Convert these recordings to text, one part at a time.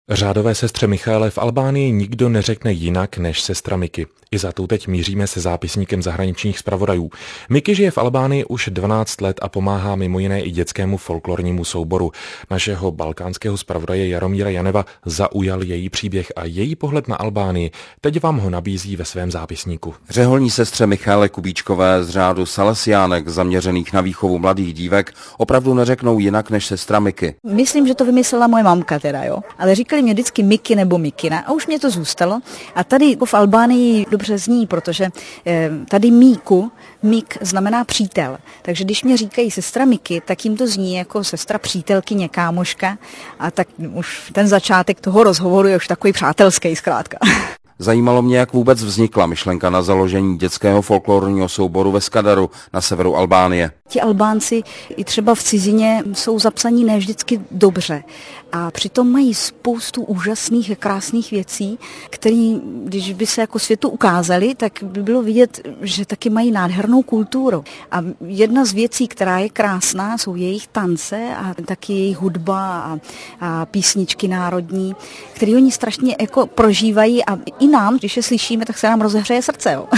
Řádové sestře Michaele v Albánii nikdo neřekne jinak než sestra Miki. I za tou teď míříme se zápisníkem zahraničních zpravodajů. Miki žije v Albánii už 12 let a pomáhá mimo jiné i dětskému folklornímu souboru. Našeho balkánského zpravodaje Jaromíra Janeva zaujal její příběh a její pohled na Albánii. Teď vám ho nabízí ve svém zápisníku. Řeholní sestře Michaele Kubíčkové z řádu Salesiánek zaměřených na výchovu mladých dívek opravdu neřeknou jinak než sestra Miki. Myslím, že to vymyslela moje mamka teda, jo. Ale říkali mě vždycky Miki nebo Mikina a už mě to zůstalo. A tady v Albánii dobře zní, protože tady Mik znamená přítel. Takže když mě říkají sestra Miki, tak jim to zní jako sestra přítelkyně, kámoška. A tak už ten začátek toho rozhovoru je už takový přátelský zkrátka. Zajímalo mě, jak vůbec vznikla myšlenka na založení dětského folklorního souboru ve Skadaru na severu Albánie. Ti Albánci i třeba v cizině jsou zapsaní ne vždycky dobře a přitom mají spoustu úžasných a krásných věcí, které, když by se jako světu ukázaly, tak by bylo vidět, že taky mají nádhernou kulturu. A jedna z věcí, která je krásná, jsou jejich tance a taky jejich hudba a písničky národní, které oni strašně jako prožívají a i nám, když je slyšíme, tak se nám rozehřeje srdce. Jo.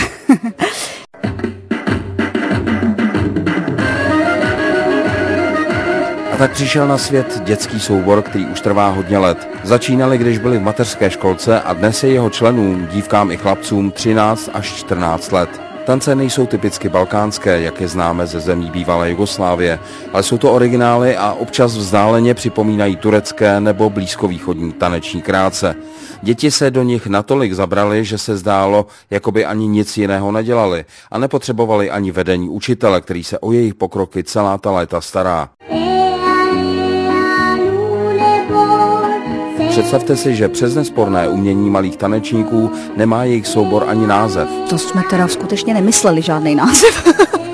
A tak přišel na svět dětský soubor, který už trvá hodně let. Začínali, když byli v mateřské školce a dnes je jeho členům, dívkám i chlapcům, 13 až 14 let. Tance nejsou typicky balkánské, jak je známe ze zemí bývalé Jugoslávie, ale jsou to originály a občas vzdáleně připomínají turecké nebo blízkovýchodní taneční kráce. Děti se do nich natolik zabrali, že se zdálo, jako by ani nic jiného nedělali a nepotřebovali ani vedení učitele, který se o jejich pokroky celá ta léta stará. Představte si, že přes nesporné umění malých tanečníků nemá jejich soubor ani název. To jsme teda skutečně nemysleli žádný název.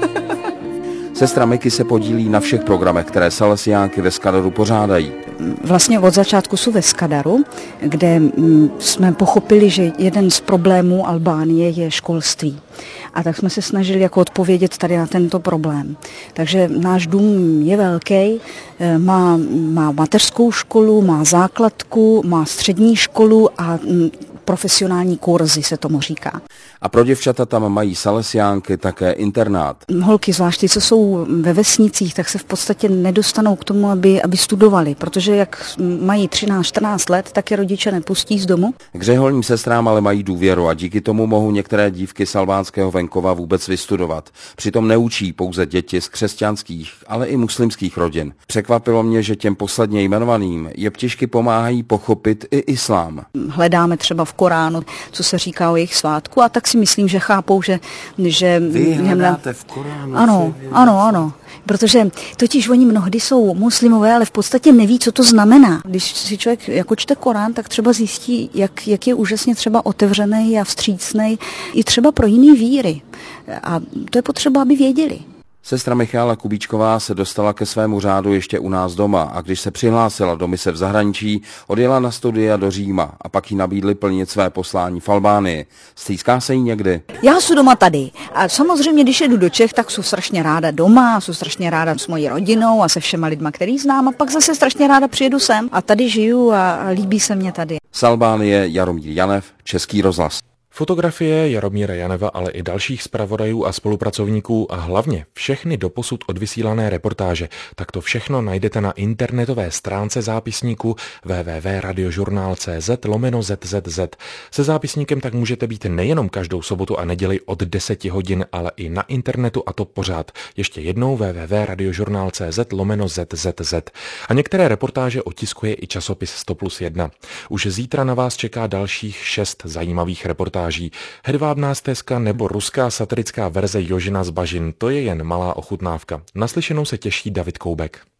Sestra Miki se podílí na všech programech, které Salesiánky ve Skadaru pořádají. Vlastně od začátku jsou ve Skadaru, kde jsme pochopili, že jeden z problémů Albánie je školství. A tak jsme se snažili jako odpovědět tady na tento problém. Takže náš dům je velký, má mateřskou školu, má základku, má střední školu a profesionální kurzy se tomu říká. A pro děvčata tam mají Salesiánky také internát. Holky, zvlášť ty, co jsou ve vesnicích, tak se v podstatě nedostanou k tomu, aby studovali, protože jak mají 13-14 let, tak je rodiče nepustí z domu. K řeholním sestrám ale mají důvěru a díky tomu mohou některé dívky z albánského venkova vůbec vystudovat. Přitom neučí pouze děti z křesťanských, ale i muslimských rodin. Překvapilo mě, že těm posledně jmenovaným jeptišky pomáhají pochopit i islám. Hledáme třeba v Koránu, co se říká o jejich svátku, a tak si myslím, že chápou, že vy hledáte v Koránu? Ano. Protože totiž oni mnohdy jsou muslimové, ale v podstatě neví, co to znamená. Když si člověk jako čte Korán, tak třeba zjistí, jak je úžasně třeba otevřený a vstřícný i třeba pro jiný víry. A to je potřeba, aby věděli. Sestra Michaela Kubíčková se dostala ke svému řádu ještě u nás doma a když se přihlásila do mise v zahraničí, odjela na studia do Říma a pak jí nabídli plnit své poslání v Albánii. Stýská se jí někdy? Já jsem doma tady a samozřejmě, když jedu do Čech, tak jsem strašně ráda doma, jsem strašně ráda s mojí rodinou a se všema lidma, který znám, a pak zase strašně ráda přijedu sem a tady žiju a líbí se mě tady. Z Albánie Jaromír Janev, Český rozhlas. Fotografie Jaromíra Janeva, ale i dalších zpravodajů a spolupracovníků a hlavně všechny doposud odvysílané reportáže, tak to všechno najdete na internetové stránce zápisníku www.radiožurnal.cz/ZZZ. Se zápisníkem tak můžete být nejenom každou sobotu a neděli od 10 hodin, ale i na internetu, a to pořád. Ještě jednou www.radiožurnal.cz/ZZZ. A některé reportáže otiskuje i časopis 100+1. Už zítra na vás čeká dalších 6 zajímavých reportáží. Hedvábná stezka nebo ruská satirická verze Jožina z bažin, to je jen malá ochutnávka. Naslyšenou se těší David Koubek.